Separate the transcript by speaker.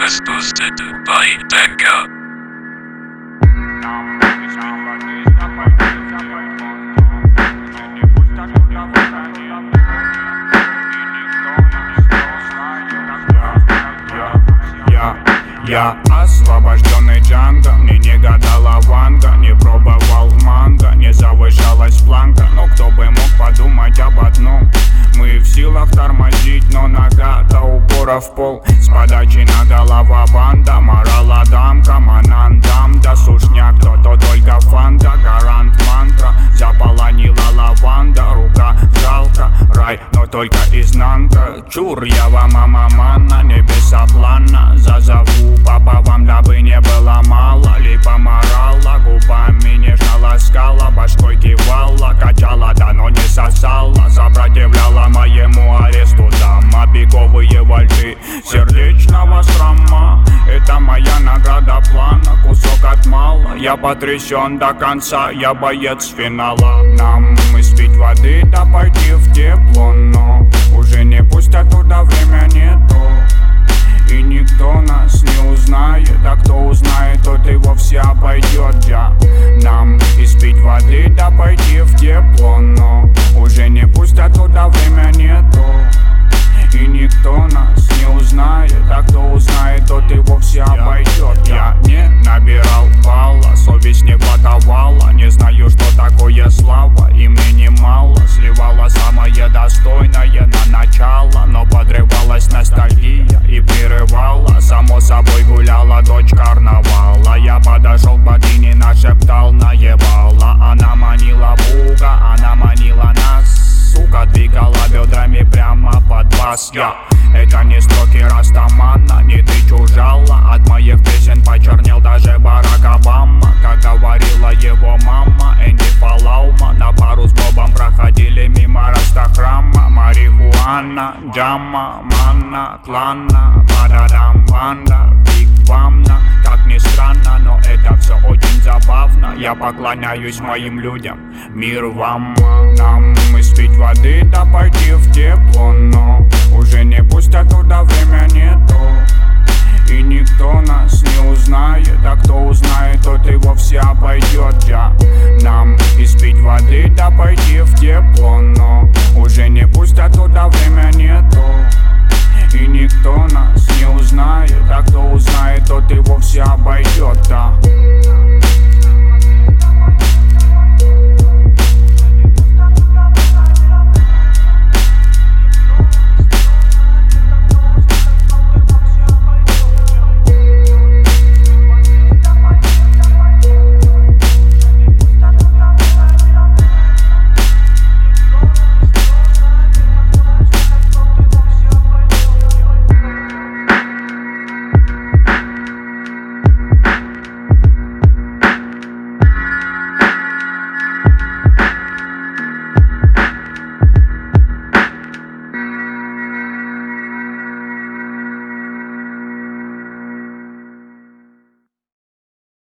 Speaker 1: Hosted by Becca.
Speaker 2: Я освобожденный Джанго, мне не гадала Ванга, не пробовал манго, не завышалась планка. Но кто бы мог подумать об одном: мы в силах тормозить, но нога до упора в пол. С подачи на голова банда, морала дамка, манандам, да сушняк, то только фанта, гарант мантра. Заполонила лаванда, рука жалко, рай, но только изнанка. Чур, я вам мама, небеса плана, зазову папа вам, дабы не было мало. Липа морала, губами нежно ласкала, башкой кивала, качала, да но не сосала. Сопротивляла моему аресту дама, беговые вальты сердечного шрама. Это моя награда плана, кусок от мала. Я потрясен до конца, я боец финала. Нам испить воды, да пойти в тепло, но уже не пустят туда, время нету. И никто нас не узнает, а кто узнает, тот и вовсе обойдет. Нам испить воды, да пойти в тепло, но уже не пустят туда, время нету. И никто нас не узнает, а кто узнает, тот и вовсе обойдет. Я не набирал балла, совесть не хватовала. Не знаю, что такое слава, и мне немало. Сливала самое достойное на начало, но подрывалась ностальгия и прерывала. Само собой гуляла дочь карнавала. Я подошел к богине, нашептал, наебала. Она манила Бога, она манила нас, сука, двигала бедрами прямо под бас. Это не строки Растамана, не ты чужала. От моих песен почернел даже Барак Обама. Как говорила его мама, Энди Фалаума. На пару с Бобом проходили мимо Растахрама. Марихуана, джама, манна, клана, пададам, банда, биг вамна. Как ни странно, но это все очень забавно. Я поклоняюсь моим людям, мир вам. Нам испить воды, да пойти в тепло, но уже не пустят туда, время нету. И никто нас не узнает, а кто узнает, тот и вовсе обойдет.